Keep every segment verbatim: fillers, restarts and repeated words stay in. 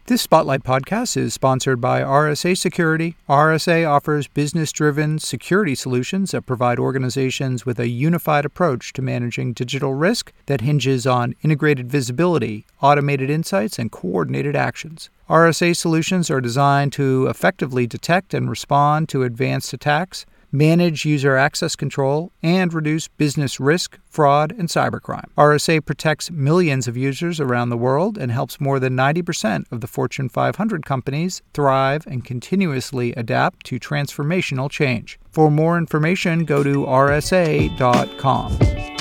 This Spotlight podcast is sponsored by R S A Security. R S A offers business-driven security solutions that provide organizations with a unified approach to managing digital risk that hinges on integrated visibility, automated insights, and coordinated actions. R S A solutions are designed to effectively detect and respond to advanced attacks, manage user access control, and reduce business risk, fraud, and cybercrime. R S A protects millions of users around the world and helps more than ninety percent of the Fortune five hundred companies thrive and continuously adapt to transformational change. For more information, go to r s a dot com.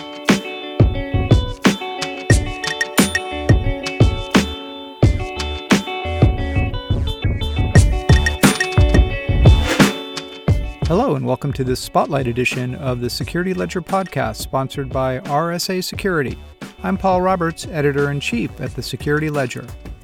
Hello and welcome to this Spotlight edition of the Security Ledger podcast, sponsored by R S A Security. I'm Paul Roberts, Editor-in-Chief at the Security Ledger.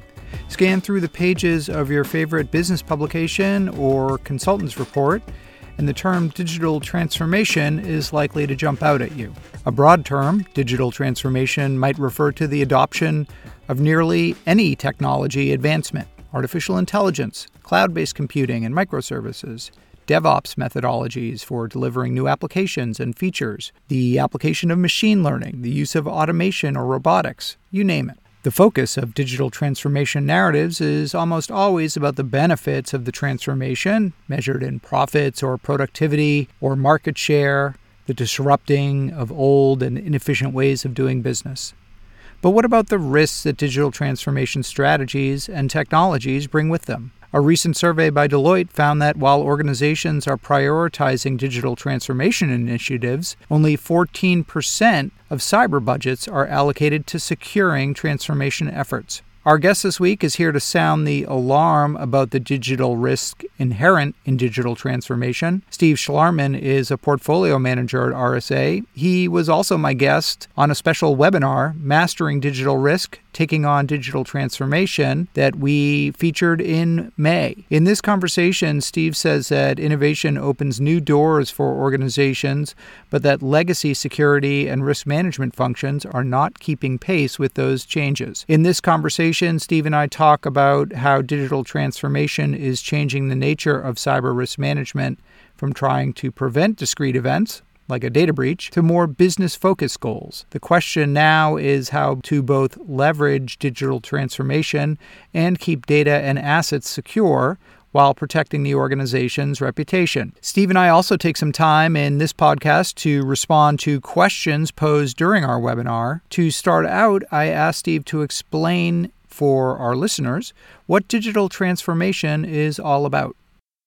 Scan through the pages of your favorite business publication or consultant's report, and the term digital transformation is likely to jump out at you. A broad term, digital transformation, might refer to the adoption of nearly any technology advancement: artificial intelligence, cloud-based computing, and microservices, DevOps methodologies for delivering new applications and features, the application of machine learning, the use of automation or robotics, you name it. The focus of digital transformation narratives is almost always about the benefits of the transformation, measured in profits or productivity or market share, the disrupting of old and inefficient ways of doing business. But what about the risks that digital transformation strategies and technologies bring with them? A recent survey by Deloitte found that while organizations are prioritizing digital transformation initiatives, only fourteen percent of cyber budgets are allocated to securing transformation efforts. Our guest this week is here to sound the alarm about the digital risk inherent in digital transformation. Steve Schlarman is a portfolio manager at R S A. He was also my guest on a special webinar, Mastering Digital Risk, Taking on Digital Transformation, that we featured in May. In this conversation, Steve says that innovation opens new doors for organizations, but that legacy security and risk management functions are not keeping pace with those changes. In this conversation, Steve and I talk about how digital transformation is changing the nature of cyber risk management from trying to prevent discrete events, like a data breach, to more business-focused goals. The question now is how to both leverage digital transformation and keep data and assets secure while protecting the organization's reputation. Steve and I also take some time in this podcast to respond to questions posed during our webinar. To start out, I asked Steve to explain for our listeners what digital transformation is all about.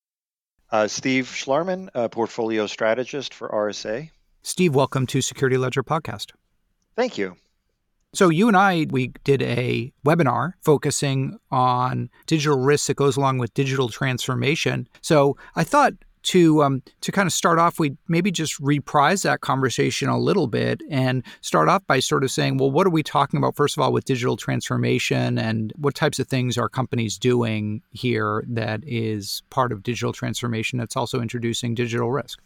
Uh, Steve Schlarman, a portfolio strategist for R S A. Steve, welcome to Security Ledger Podcast. Thank you. So you and I, we did a webinar focusing on digital risks that goes along with digital transformation. So I thought to um, to kind of start off, we'd maybe just reprise that conversation a little bit and start off by sort of saying, well, what are we talking about, first of all, with digital transformation, and what types of things are companies doing here that is part of digital transformation that's also introducing digital risk?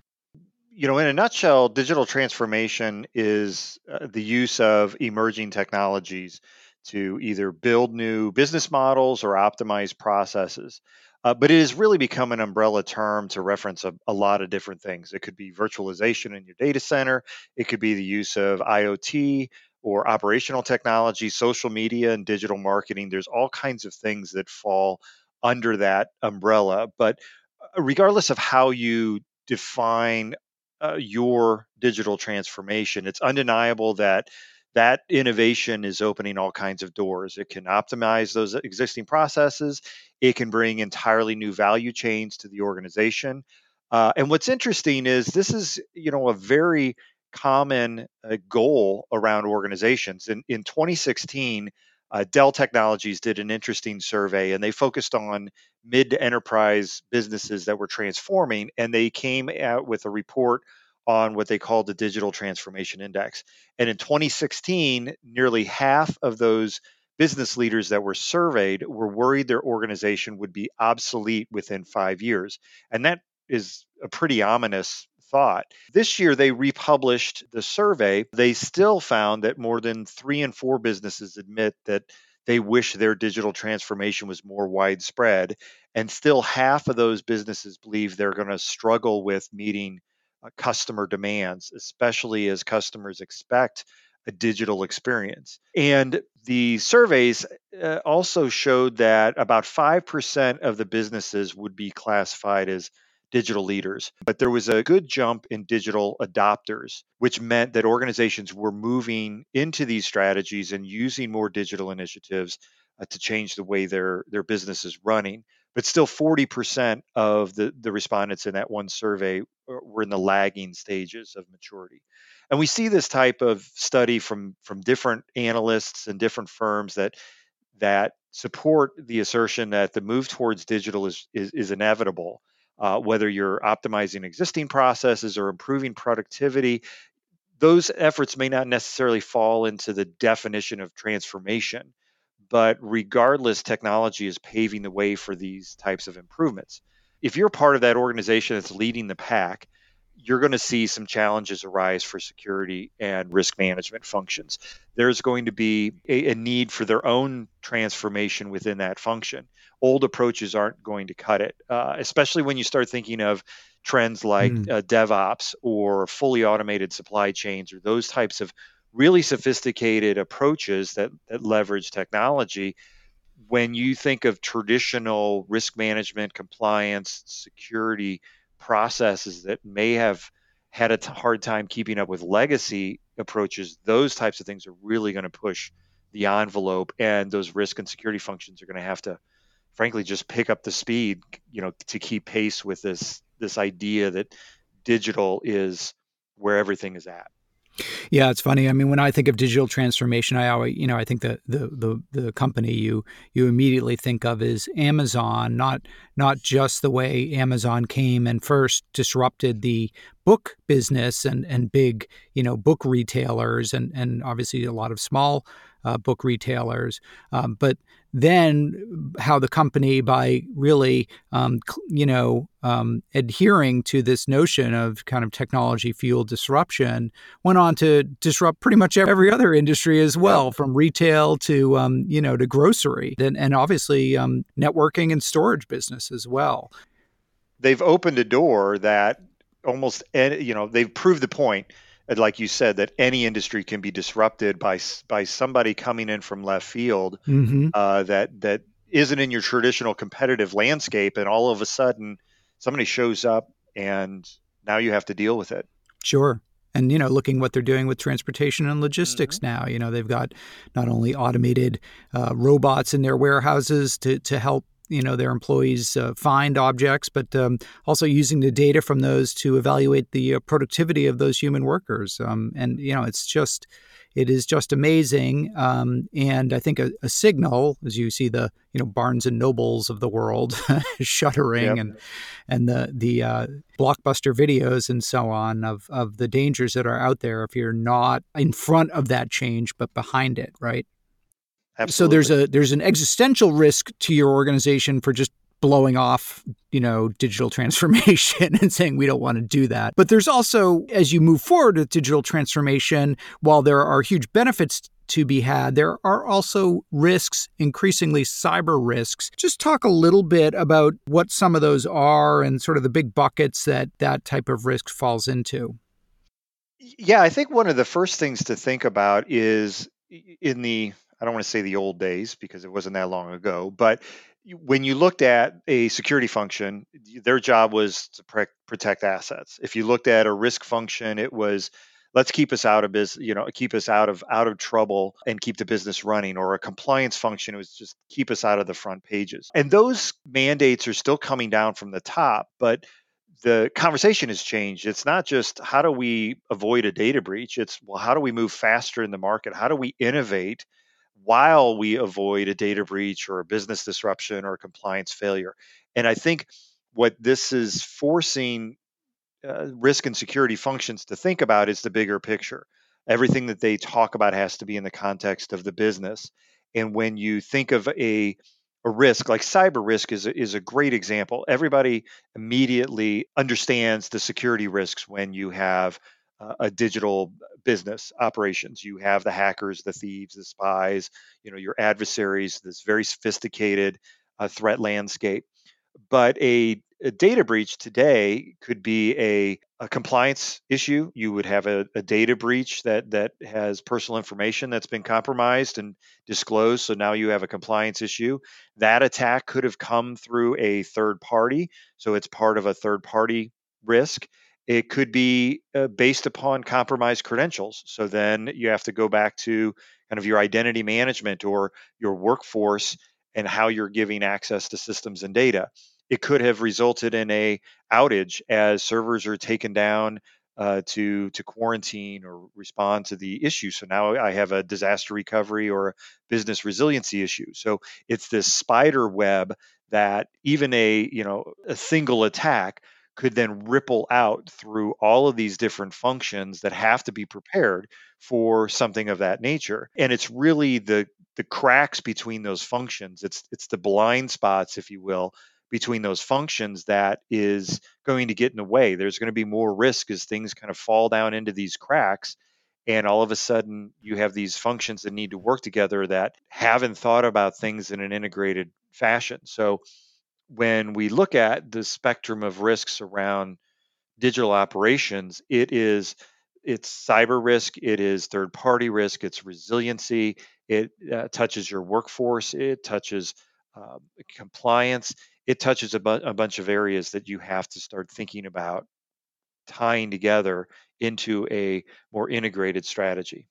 You know, in a nutshell, digital transformation is uh, the use of emerging technologies to either build new business models or optimize processes. Uh, but it has really become an umbrella term to reference a, a lot of different things. It could be virtualization in your data center. It could be the use of I O T or operational technology, social media, and digital marketing. There's all kinds of things that fall under that umbrella. But uh, regardless of how you define uh, your digital transformation, it's undeniable that that innovation is opening all kinds of doors. It can optimize those existing processes. It can bring entirely new value chains to the organization. Uh, and what's interesting is this is, you know, a very common uh, goal around organizations. In, in twenty sixteen, uh, Dell Technologies did an interesting survey, and they focused on mid to enterprise businesses that were transforming, and they came out with a report on what they called the Digital Transformation Index. And in twenty sixteen, nearly half of those business leaders that were surveyed were worried their organization would be obsolete within five years. And that is a pretty ominous thought. This year, they republished the survey. They still found that more than three in four businesses admit that they wish their digital transformation was more widespread. And still, half of those businesses believe they're going to struggle with meeting uh, customer demands, especially as customers expect a digital experience. And the surveys uh, also showed that about five percent of the businesses would be classified as digital leaders. But there was a good jump in digital adopters, which meant that organizations were moving into these strategies and using more digital initiatives uh, to change the way their, their business is running. But still, forty percent of the, the respondents in that one survey were in the lagging stages of maturity. And we see this type of study from, from different analysts and different firms that that support the assertion that the move towards digital is is, is inevitable. Uh, whether you're optimizing existing processes or improving productivity, those efforts may not necessarily fall into the definition of transformation. But regardless, technology is paving the way for these types of improvements. If you're part of that organization that's leading the pack, you're going to see some challenges arise for security and risk management functions. There's going to be a, a need for their own transformation within that function. Old approaches aren't going to cut it, uh, especially when you start thinking of trends like Mm. uh, DevOps or fully automated supply chains or those types of really sophisticated approaches that, that leverage technology. When you think of traditional risk management, compliance, security processes that may have had a t- hard time keeping up with legacy approaches, those types of things are really going to push the envelope, and those risk and security functions are going to have to, frankly, just pick up the speed, you know, to keep pace with this this idea that digital is where everything is at. Yeah, it's funny. I mean, when I think of digital transformation, I always, you know, I think that the the the company you you immediately think of is Amazon, not not just the way Amazon came and first disrupted the book business and and big, you know, book retailers and and obviously a lot of small uh, book retailers, um, but then how the company, by really, um, you know, um, adhering to this notion of kind of technology fueled disruption, went on to disrupt pretty much every other industry as well, Yep. from retail to, um, you know, to grocery and, and obviously um, networking and storage business as well. They've opened a door that almost, any, you know, they've proved the point, uh, like you said, that any industry can be disrupted by s- by somebody coming in from left field Mm-hmm. uh, that that isn't in your traditional competitive landscape, and all of a sudden somebody shows up, and now you have to deal with it. Sure. And, you know, looking what they're doing with transportation and hmm logistics now, you know, they've got not only automated uh, robots in their warehouses to, to help, you know, their employees uh, find objects, but um, also using the data from those to evaluate the uh, productivity of those human workers. Um, and, you know, it's just, it is just amazing. Um, and I think a, a signal, as you see the, you know, Barnes and Nobles of the world shuttering Yep. and and the the uh, blockbuster videos and so on of of the dangers that are out there if you're not in front of that change but behind it, right? So there's Absolutely. a there's an existential risk to your organization for just blowing off, you know, digital transformation and saying we don't want to do that. But there's also, as you move forward with digital transformation, while there are huge benefits to be had, there are also risks, increasingly cyber risks. Just talk a little bit about what some of those are and sort of the big buckets that that type of risk falls into. Yeah, I think one of the first things to think about is i- in the, I don't want to say the old days because it wasn't that long ago, but you- when you looked at a security function, y- their job was to pre- protect assets. If you looked at a risk function, it was let's keep us out of business, you know, keep us out of out of trouble and keep the business running. Or a compliance function, it was just keep us out of the front pages. And those mandates are still coming down from the top, but the conversation has changed. It's not just how do we avoid a data breach, it's well, how do we move faster in the market? How do we innovate while we avoid a data breach or a business disruption or a compliance failure? And I think what this is forcing uh, risk and security functions to think about is the bigger picture. Everything that they talk about has to be in the context of the business. And when you think of a a risk like cyber risk is a, is a great example. Everybody immediately understands the security risks when you have uh, a digital business operations. You have the hackers, the thieves, the spies, you know, your adversaries, this very sophisticated uh, threat landscape. But a, a data breach today could be a, a compliance issue. You would have a, a data breach that that has personal information that's been compromised and disclosed. So now you have a compliance issue. That attack could have come through a third party. So it's part of a third party risk. It could be uh, based upon compromised credentials. So then you have to go back to kind of your identity management or your workforce and how you're giving access to systems and data. It could have resulted in a outage as servers are taken down uh, to to quarantine or respond to the issue. So now I have a disaster recovery or a business resiliency issue. So it's this spider web that even a you know a single attack could then ripple out through all of these different functions that have to be prepared for something of that nature. And it's really the the cracks between those functions. It's it's the blind spots, if you will, between those functions that is going to get in the way. There's going to be more risk as things kind of fall down into these cracks. And all of a sudden, you have these functions that need to work together that haven't thought about things in an integrated fashion. So, when we look at the spectrum of risks around digital operations, it is it's cyber risk, it is third party risk, it's resiliency, it uh, touches your workforce, it touches uh, compliance, it touches a, bu- a bunch of areas that you have to start thinking about tying together into a more integrated strategy.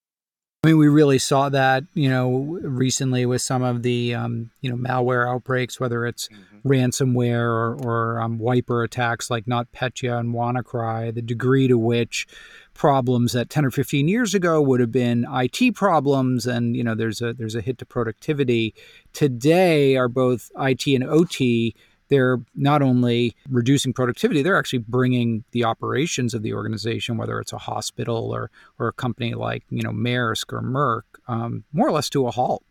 I mean, we really saw that, you know, recently with some of the, um, you know, malware outbreaks, whether it's Mhm. ransomware or, or um, wiper attacks like NotPetya and WannaCry, the degree to which problems that ten or fifteen years ago would have been I T problems, and you know, there's a there's a hit to productivity. Today are both I T and O T. They're not only reducing productivity, they're actually bringing the operations of the organization, whether it's a hospital or or a company like, you know, Maersk or Merck, um, more or less to a halt.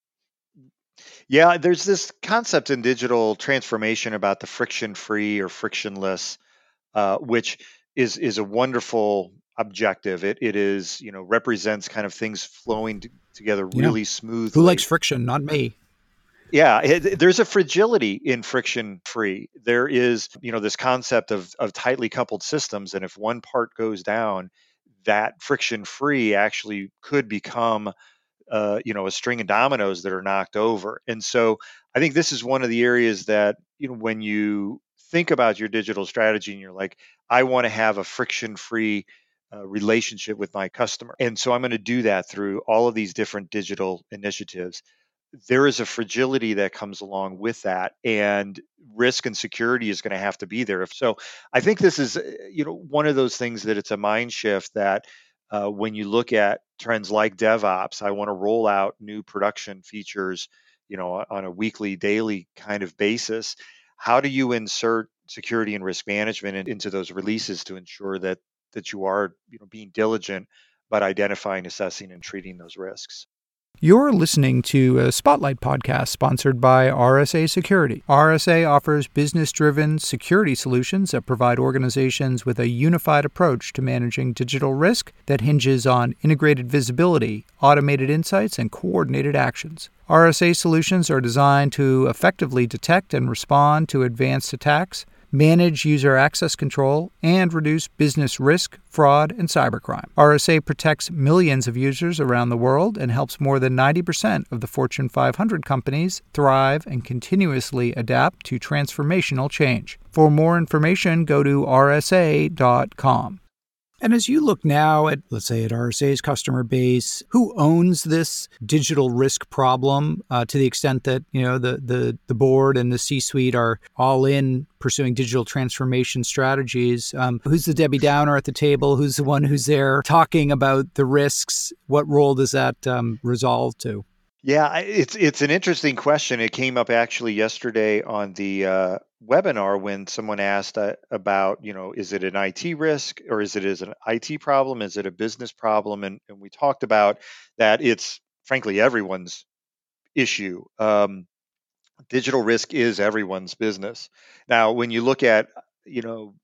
Yeah, there's this concept in digital transformation about the friction free or frictionless, uh, which is is a wonderful objective. It it is you know represents kind of things flowing t- together Yeah. really Who likes smoothly. friction? Not me. Yeah, it, there's a fragility in friction free. There is you know this concept of of tightly coupled systems, and if one part goes down, that friction free actually could become uh, you know, a string of dominoes that are knocked over. And so I think this is one of the areas that, you know, when you think about your digital strategy and you're like, I want to have a friction free uh, relationship with my customer. And so I'm going to do that through all of these different digital initiatives. There is a fragility that comes along with that, and risk and security is going to have to be there. So I think this is, uh, you know, one of those things that it's a mind shift that uh, when you look at trends like DevOps, I want to roll out new production features, you know, on a weekly, daily kind of basis. How do you insert security and risk management in- into those releases to ensure that that you are, you know, being diligent about identifying, assessing, and treating those risks? You're listening to a Spotlight podcast sponsored by R S A Security. R S A offers business-driven security solutions that provide organizations with a unified approach to managing digital risk that hinges on integrated visibility, automated insights, and coordinated actions. R S A solutions are designed to effectively detect and respond to advanced attacks, manage user access control, and reduce business risk, fraud, and cybercrime. R S A protects millions of users around the world and helps more than ninety percent of the Fortune five hundred companies thrive and continuously adapt to transformational change. For more information, go to r s a dot com. And as you look now at, let's say, at R S A's customer base, who owns this digital risk problem uh, to the extent that, you know, the, the, the board and the C-suite are all in pursuing digital transformation strategies? Um, who's the Debbie Downer at the table? Who's the one who's there talking about the risks? What role does that um, resolve to? Yeah, I- it's it's an interesting question. It came up actually yesterday on the uh, webinar when someone asked uh, about, you know, is it an I T risk or is it is an I T problem? Is it a business problem? And, and we talked about that it's frankly everyone's issue. Um, digital risk is everyone's business. Now, when you look at, you know,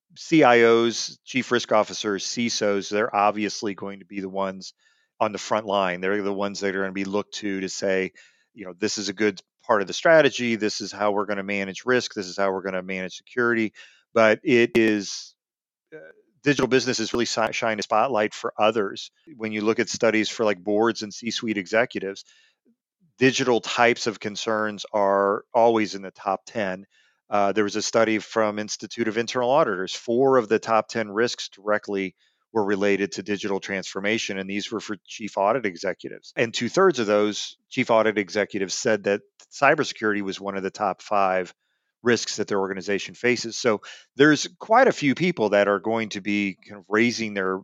C I Os, chief risk officers, C I S Os, they're obviously going to be the ones on the front line. They're the ones that are going to be looked to to say, you know, this is a good part of the strategy. This is how we're going to manage risk. This is how we're going to manage security. But it is uh, digital businesses really si- shine a spotlight for others. When you look at studies for like boards and C-suite executives, digital types of concerns are always in the top ten. Uh, there was a study from Institute of Internal Auditors. Four of the top ten risks directly were related to digital transformation, and these were for chief audit executives. And two thirds of those chief audit executives said that cybersecurity was one of the top five risks that their organization faces. So there's quite a few people that are going to be kind of raising their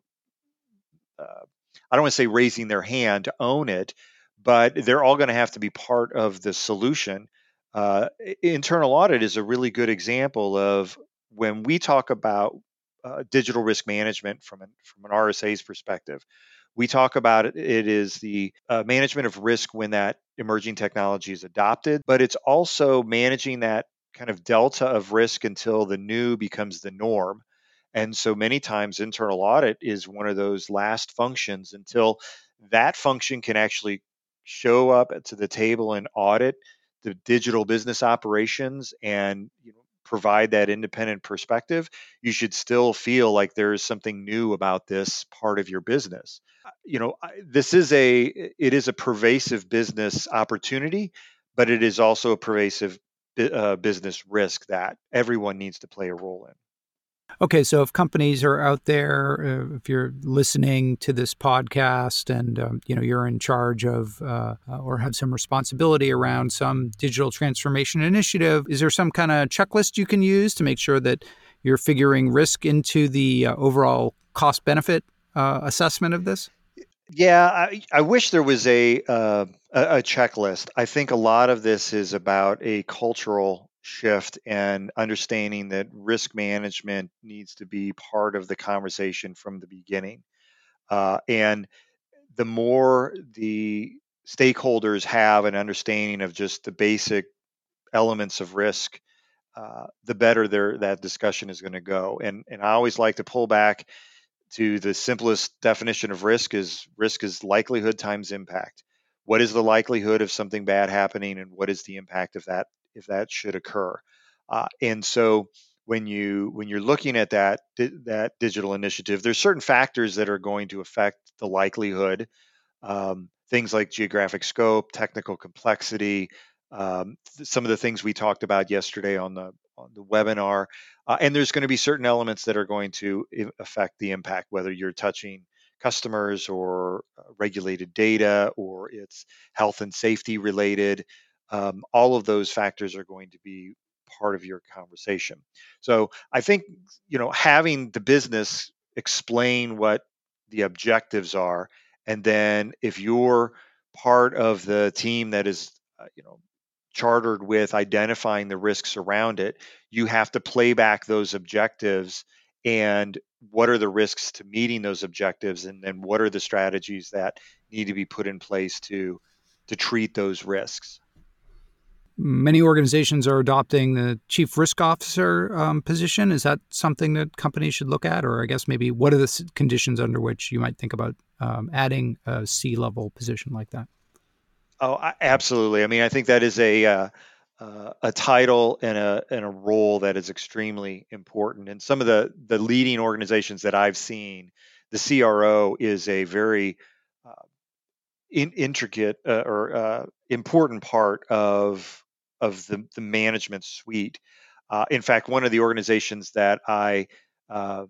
uh, I don't want to say raising their hand to own it, but they're all going to have to be part of the solution. Uh, internal audit is a really good example of when we talk about uh, digital risk management from an, from an R S A's perspective. We talk about it, it is the uh, management of risk when that emerging technology is adopted, but it's also managing that kind of delta of risk until the new becomes the norm. And so many times internal audit is one of those last functions until that function can actually show up to the table and audit the digital business operations and you know, provide that independent perspective. You should still feel like there is something new about this part of your business. Uh, You know, I- this is a it is a pervasive business opportunity, but it is also a pervasive bu- uh, business risk that everyone needs to play a role in. Okay, so if companies are out there, uh, if you're listening to this podcast and um, you know you're in charge of uh, uh, or have some responsibility around some digital transformation initiative, is there some kind of checklist you can use to make sure that you're figuring risk into the uh, overall cost benefit uh, assessment of this? Yeah, I, I wish there was a, uh, a a checklist. I think a lot of this is about a cultural shift and understanding that risk management needs to be part of the conversation from the beginning. Uh, and the more the stakeholders have an understanding of just the basic elements of risk, uh, the better their that discussion is going to go. And and I always like to pull back to the simplest definition of risk is risk is likelihood times impact. What is the likelihood of something bad happening, and what is the impact of that if that should occur? Uh, and so when you when you're looking at that di- that digital initiative, there's certain factors that are going to affect the likelihood, um, things like geographic scope, technical complexity, um, th- some of the things we talked about yesterday on the on the webinar. Uh, and there's going to be certain elements that are going to i- affect the impact, whether you're touching customers or uh, regulated data or it's health and safety related. Um, all of those factors are going to be part of your conversation. So I think you know having the business explain what the objectives are, and then if you're part of the team that is, uh, you know, chartered with identifying the risks around it, you have to play back those objectives and what are the risks to meeting those objectives, and then what are the strategies that need to be put in place to to treat those risks. Many organizations are adopting the chief risk officer um, position. Is that something that companies should look at? Or I guess maybe what are the s- conditions under which you might think about um, adding a C-level position like that? Oh, I, absolutely. I mean, I think that is a uh, uh, a title and a and a role that is extremely important. And some of the the leading organizations that I've seen, the C R O is a very uh, in, intricate uh, or uh, important part of of the, the management suite. Uh, in fact, one of the organizations that I, uh,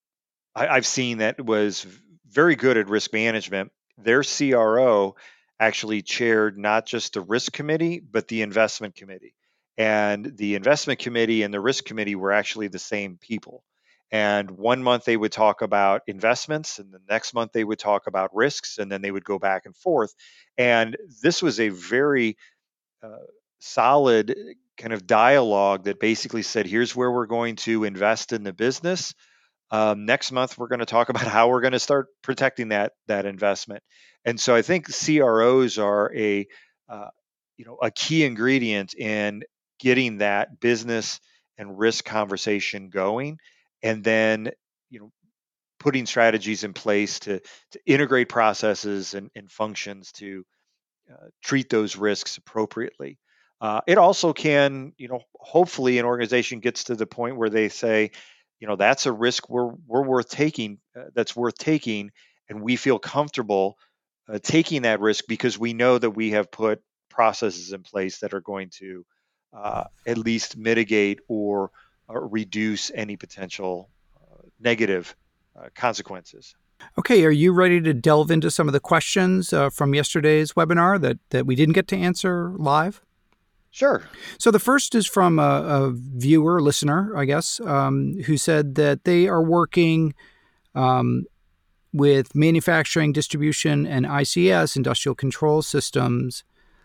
I I've seen that was very good at risk management, their C R O actually chaired not just the risk committee but the investment committee. And the investment committee and the risk committee were actually the same people. And one month they would talk about investments, and the next month they would talk about risks, and then they would go back and forth. And this was a very uh, solid kind of dialogue that basically said, here's where we're going to invest in the business. Um, next month, we're going to talk about how we're going to start protecting that that investment. And so I think C R Os are a uh, you know a key ingredient in getting that business and risk conversation going. and then you know putting strategies in place to to integrate processes and, and functions to uh, treat those risks appropriately. Uh, it also can, you know, hopefully an organization gets to the point where they say, you know, that's a risk we're we're worth taking. Uh, that's worth taking, and we feel comfortable uh, taking that risk because we know that we have put processes in place that are going to uh, at least mitigate or, or reduce any potential uh, negative uh, consequences. Okay, are you ready to delve into some of the questions uh, from yesterday's webinar that, that we didn't get to answer live? Sure. So the first is from a, a viewer, listener, I guess, um, who said that they are working um, with manufacturing, distribution, and I C S, industrial control systems,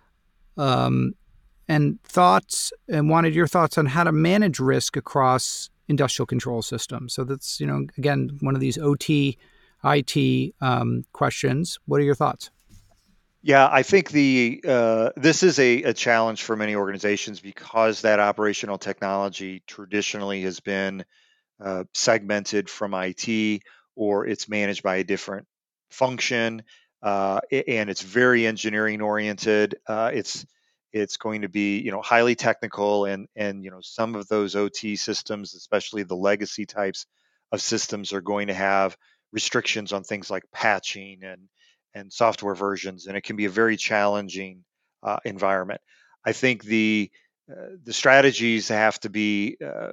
um, and thoughts, and wanted your thoughts on how to manage risk across industrial control systems. So that's, you know, again, one of these O T, I T um, questions. What are your thoughts? Yeah, I think the uh, this is a, a challenge for many organizations because that operational technology traditionally has been uh, segmented from I T, or it's managed by a different function, uh, a- and it's very engineering oriented. Uh, it's it's going to be you know highly technical, and and you know some of those O T systems, especially the legacy types of systems, are going to have restrictions on things like patching and and software versions, and it can be a very challenging uh, environment. I think the uh, the strategies have to be uh,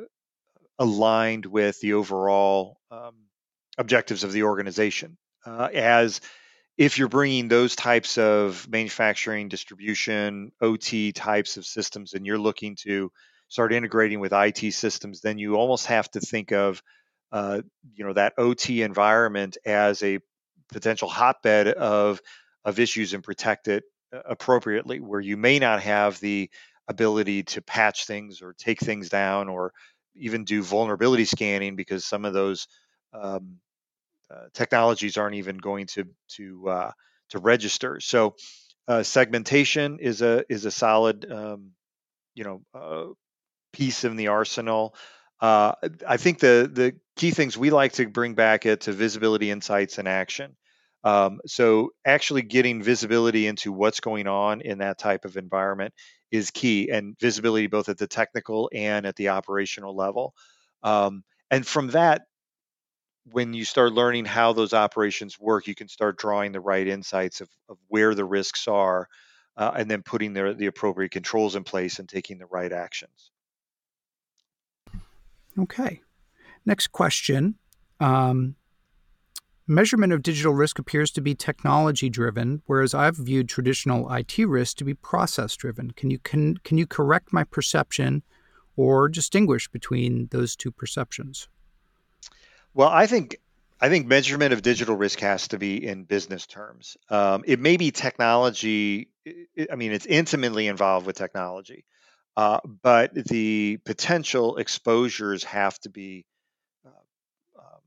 aligned with the overall um, objectives of the organization. Uh, as if you're bringing those types of manufacturing, distribution, O T types of systems, and you're looking to start integrating with I T systems, then you almost have to think of, uh, you know, that O T environment as a potential hotbed of of issues and protect it uh, appropriately, where you may not have the ability to patch things or take things down or even do vulnerability scanning because some of those um, uh, technologies aren't even going to to uh, to register. So uh, segmentation is a is a solid um, you know uh, piece in the arsenal. Uh, I think the the key things we like to bring back it to visibility, insights, and action. Um, so actually getting visibility into what's going on in that type of environment is key, and visibility both at the technical and at the operational level. Um, and from that, when you start learning how those operations work, you can start drawing the right insights of, of where the risks are, uh, and then putting the, the appropriate controls in place and taking the right actions. Okay. Next question. Um, measurement of digital risk appears to be technology driven, whereas I've viewed traditional I T risk to be process driven. Can you can, can you correct my perception or distinguish between those two perceptions? Well, I think I think measurement of digital risk has to be in business terms. Um, it may be technology. I I mean, it's intimately involved with technology, uh, but the potential exposures have to be uh, um,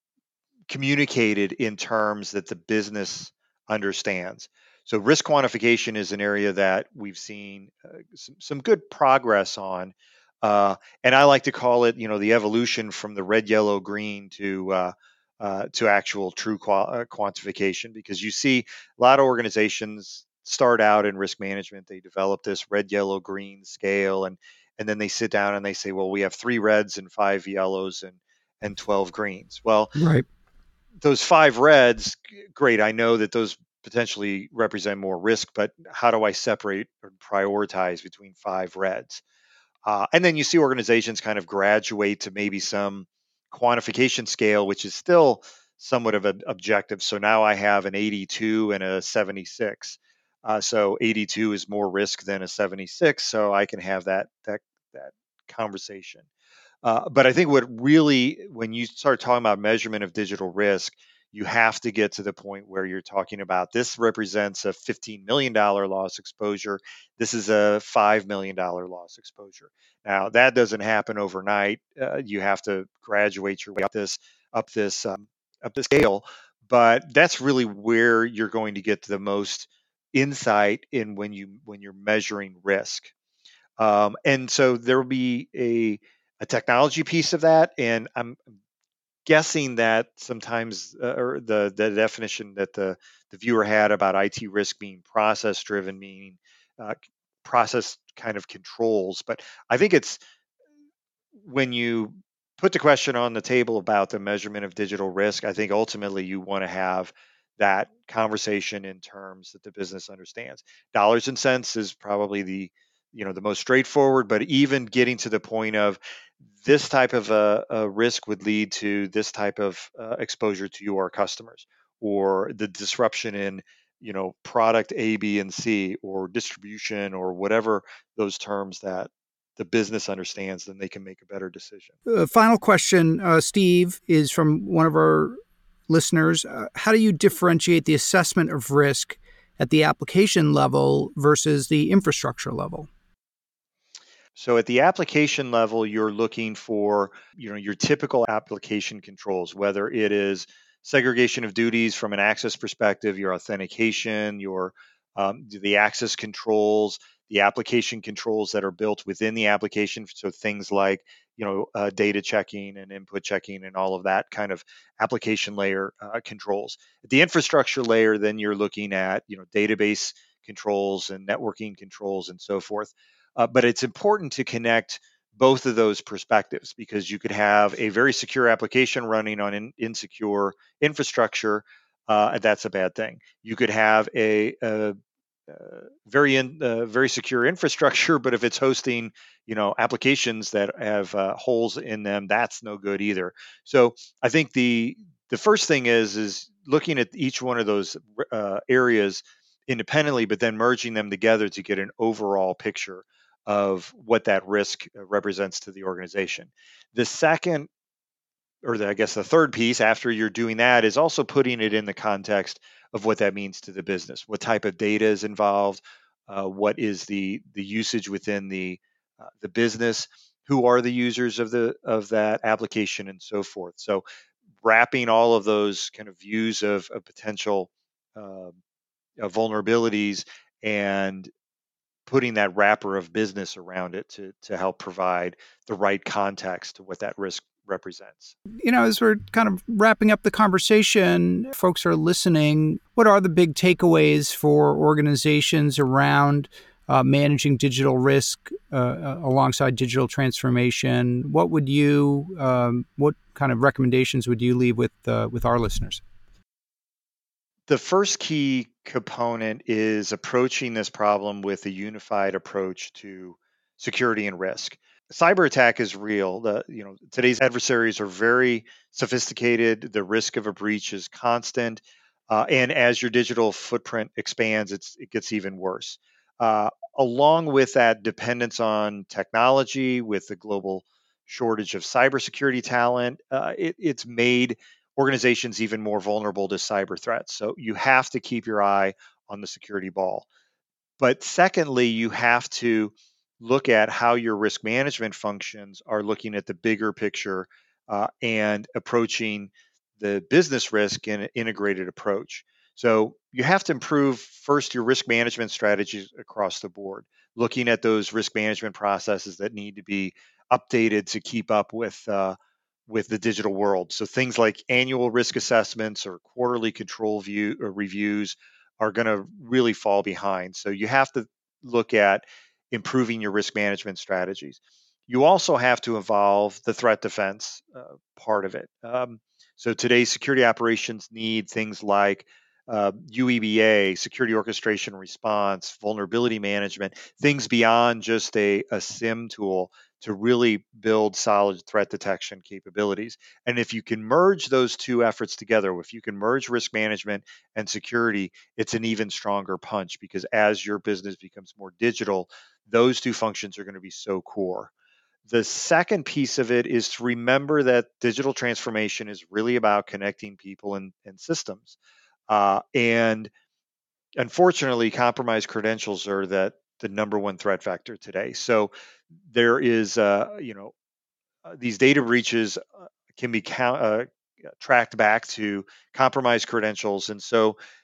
communicated in terms that the business understands. So risk quantification is an area that we've seen uh, some, some good progress on. Uh, and I like to call it, you know, the evolution from the red, yellow, green to uh, uh, to actual true qua- uh, quantification, because you see a lot of organizations start out in risk management. They develop this red, yellow, green scale, and and then they sit down and they say, well, we have three reds and five yellows and and twelve greens. Well, Right. those five reds, great. I know that those potentially represent more risk, but how do I separate or prioritize between five reds? Uh, and then you see organizations kind of graduate to maybe some quantification scale, which is still somewhat of an objective. So now I have an eighty-two and a seventy-six. Uh, so eighty-two is more risk than a seventy-six, so I can have that that that conversation. Uh, but I think what really, when you start talking about measurement of digital risk, you have to get to the point where you're talking about this represents a fifteen million dollars loss exposure. This is a five million dollars loss exposure. Now that doesn't happen overnight. Uh, you have to graduate your way up this up this um, up the scale. But that's really where you're going to get the most insight in when you when you're measuring risk. Um, and so there will be a a technology piece of that, and I'm guessing that sometimes, uh, or the the definition that the the viewer had about I T risk being process driven, meaning uh, process kind of controls. But I think it's when you put the question on the table about the measurement of digital risk, I think ultimately you want to have that conversation in terms that the business understands. Dollars and cents is probably the you know the most straightforward, but even getting to the point of this type of a, a risk would lead to this type of uh, exposure to your customers, or the disruption in you know product A, B, and C, or distribution, or whatever those terms that the business understands, then they can make a better decision. Uh, final question, uh, Steve, is from one of our listeners. Uh, how do you differentiate the assessment of risk at the application level versus the infrastructure level? So at the application level, you're looking for, you know, your typical application controls, whether it is segregation of duties from an access perspective, your authentication, your um, the access controls, the application controls that are built within the application. So things like, you know, uh, data checking and input checking and all of that kind of application layer uh, controls. At the infrastructure layer, then you're looking at, you know, database controls and networking controls and so forth. Uh, but it's important to connect both of those perspectives, because you could have a very secure application running on in, insecure infrastructure. Uh, that's a bad thing. You could have a, a, a very in, uh, very secure infrastructure, but if it's hosting, you know, applications that have uh, holes in them, that's no good either. So I think the the first thing is is looking at each one of those uh, areas independently, but then merging them together to get an overall picture of what that risk uh, represents to the organization. The second, or the, I guess the third piece after you're doing that, is also putting it in the context of what that means to the business. What type of data is involved? Uh, what is the the usage within the uh, the business? Who are the users of the of that application, and so forth. So wrapping all of those kind of views of, of potential uh, vulnerabilities, and putting that wrapper of business around it to to help provide the right context to what that risk represents. You know, as we're kind of wrapping up the conversation, folks are listening. What are the big takeaways for organizations around uh, managing digital risk uh, uh, alongside digital transformation? What would you, um, what kind of recommendations would you leave with uh, with our listeners? The first key component is approaching this problem with a unified approach to security and risk. Cyber attack is real. The you know today's adversaries are very sophisticated. The risk of a breach is constant, uh, and as your digital footprint expands, it's it gets even worse. Uh, Along with that dependence on technology, with the global shortage of cybersecurity talent, uh, it, it's made organizations even more vulnerable to cyber threats. So you have to keep your eye on the security ball. But secondly, you have to look at how your risk management functions are looking at the bigger picture, uh, and approaching the business risk in an integrated approach. So you have to improve first your risk management strategies across the board, looking at those risk management processes that need to be updated to keep up with uh, with the digital world. So things like annual risk assessments or quarterly control view or reviews are going to really fall behind. So you have to look at improving your risk management strategies. You also have to evolve the threat defense uh, part of it. Um, so today's security operations need things like uh, U E B A, security orchestration and response, vulnerability management, things beyond just a, a SIM tool to really build solid threat detection capabilities. And if you can merge those two efforts together, if you can merge risk management and security, it's an even stronger punch, because as your business becomes more digital, those two functions are going to be so core. The second piece of it is to remember that digital transformation is really about connecting people and, and systems. Uh, and unfortunately, compromised credentials are that the number one threat vector today. So there is, uh, you know, uh, these data breaches uh, can be count, uh, tracked back to compromised credentials, and so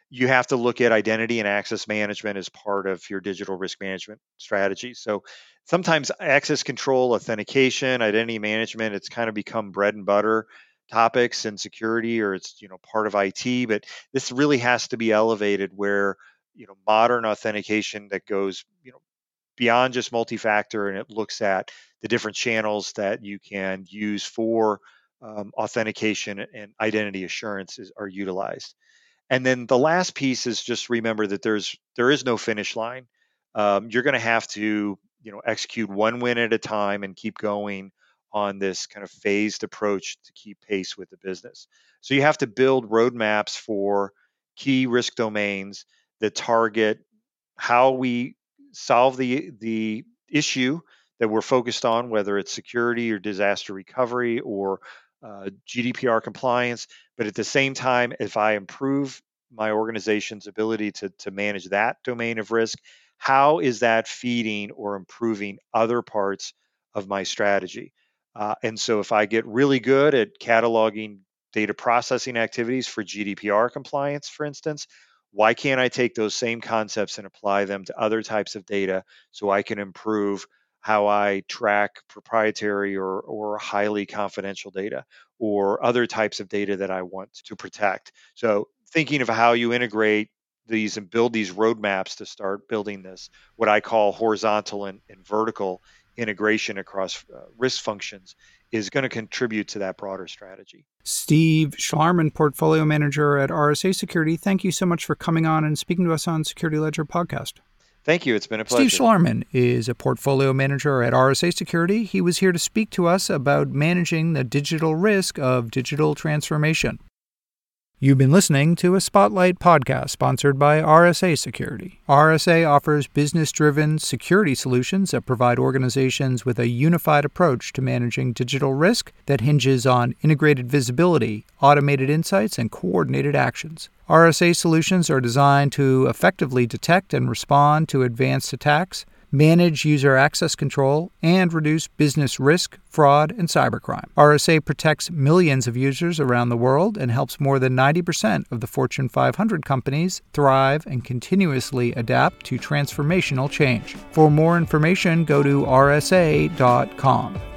you have to look at identity and access management as part of your digital risk management strategy. So sometimes access control, authentication, identity management, it's kind of become bread and butter topics in security, or it's, you know, part of I T, but this really has to be elevated where, you know, modern authentication that goes, you know, beyond just multi-factor, and it looks at the different channels that you can use for um, authentication and identity assurance is, are utilized. And then the last piece is just remember that there's there is no finish line. Um, you're going to have to, you know, execute one win at a time and keep going on this kind of phased approach to keep pace with the business. So you have to build roadmaps for key risk domains that target how we solve the the issue that we're focused on, whether it's security or disaster recovery or uh, G D P R compliance. But at the same time, if I improve my organization's ability to, to manage that domain of risk, how is that feeding or improving other parts of my strategy? Uh, and so if I get really good at cataloging data processing activities for G D P R compliance, for instance, why can't I take those same concepts and apply them to other types of data so I can improve how I track proprietary or, or highly confidential data or other types of data that I want to protect? So thinking of how you integrate these and build these roadmaps to start building this, what I call horizontal and, and vertical integration across uh, risk functions, is going to contribute to that broader strategy. Steve Schlarman, Portfolio Manager at R S A Security, thank you so much for coming on and speaking to us on Security Ledger Podcast. Thank you. It's been a pleasure. Steve Schlarman is a Portfolio Manager at R S A Security. He was here to speak to us about managing the digital risk of digital transformation. You've been listening to a Spotlight podcast sponsored by R S A Security. R S A offers business-driven security solutions that provide organizations with a unified approach to managing digital risk that hinges on integrated visibility, automated insights, and coordinated actions. R S A solutions are designed to effectively detect and respond to advanced attacks, manage user access control, and reduce business risk, fraud, and cybercrime. R S A protects millions of users around the world and helps more than ninety percent of the Fortune five hundred companies thrive and continuously adapt to transformational change. For more information, go to r s a dot com.